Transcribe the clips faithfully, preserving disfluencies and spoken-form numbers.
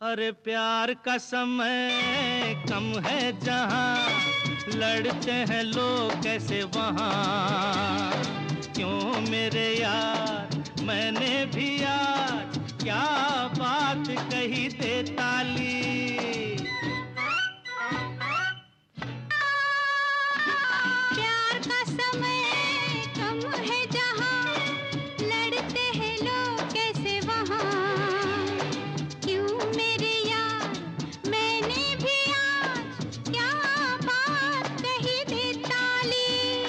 अरे प्यार का समय कम है जहाँ, लड़ते हैं लोग कैसे वहाँ। क्यों मेरे यार मैंने भी आज क्या बात कही दे ताली। प्यार का समय कम है जहाँ, लड़ते हैं लोग कैसे वहाँ। क्यों मेरे यार मैंने भी आज क्या बात कही दे ताली।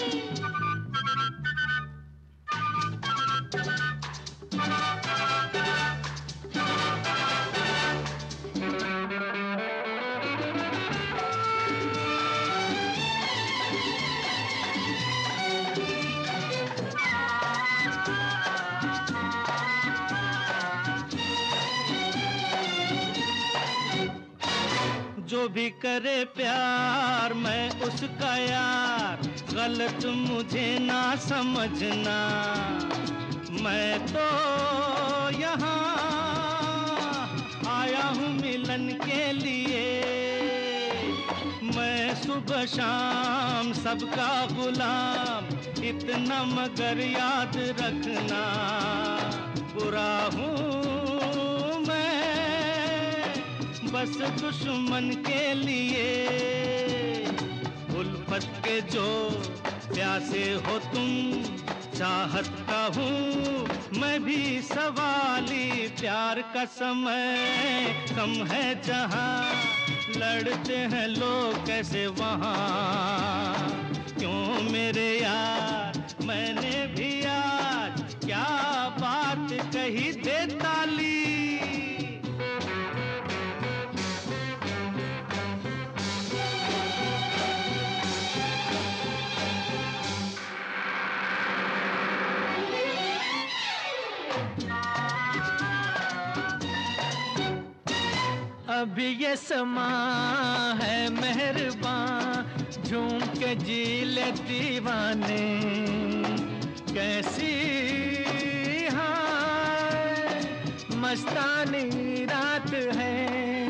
जो भी करे प्यार मैं उसका यार, गलत मुझे ना समझना। मैं तो यहाँ आया हूँ मिलन के लिए, मैं सुबह शाम सबका गुलाम, इतना मगर याद रखना। बुरा हूँ बस दुश्मन के लिए, उल्फत के जो प्यासे हो तुम, चाहत का हूँ मैं भी सवाली। प्यार का समय कम है जहाँ, लड़ते हैं लोग कैसे वहाँ। क्यों मेरे यार मैंने भी आज क्या बात कही दे ताली। अभी ये समा है मेहरबान, झूम के जी ले दीवाने। कैसी हाँ मस्तानी रात है,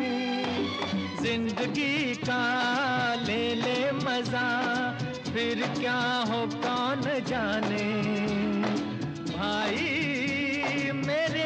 जिंदगी का ले ले मजा, फिर क्या हो कौन जाने। भाई मेरे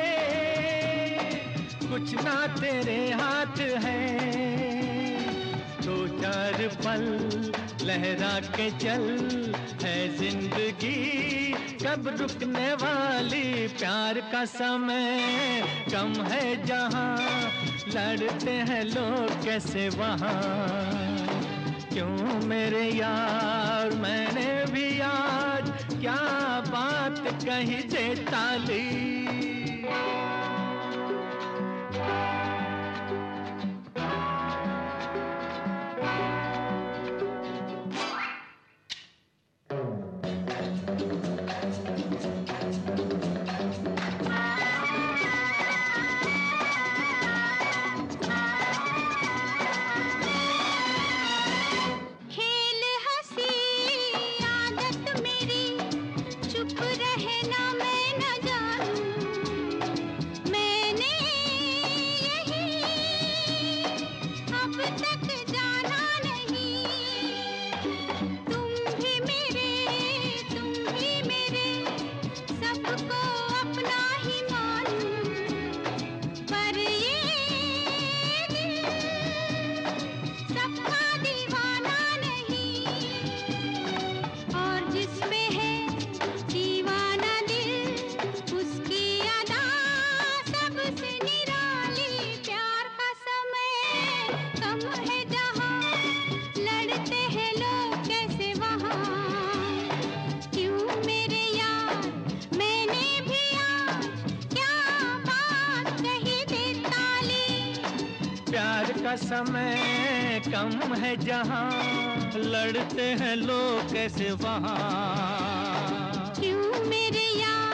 कुछ ना तेरे हाथ है, दो चार पल लहरा के चल, है जिंदगी कब रुकने वाली। प्यार का समय कम है जहाँ, लड़ते हैं लोग कैसे वहाँ। क्यों मेरे यार मैंने भी आज क्या बात कही दे ताली। का समय कम है जहाँ, लड़ते हैं लोग कैसे वहाँ। क्यों मेरे यार